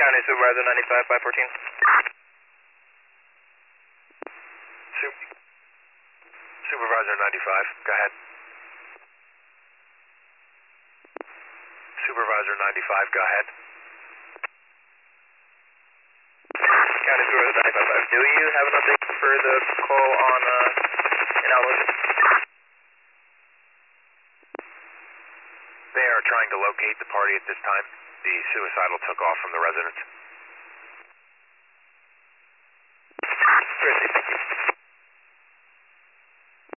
County Supervisor 95, 514. Supervisor 95, go ahead. Supervisor 95, go ahead. County Supervisor 95, 5. Do you have an update for the call on an outlook? They are trying to locate the party at this time. The suicidal took off from the residence. Christy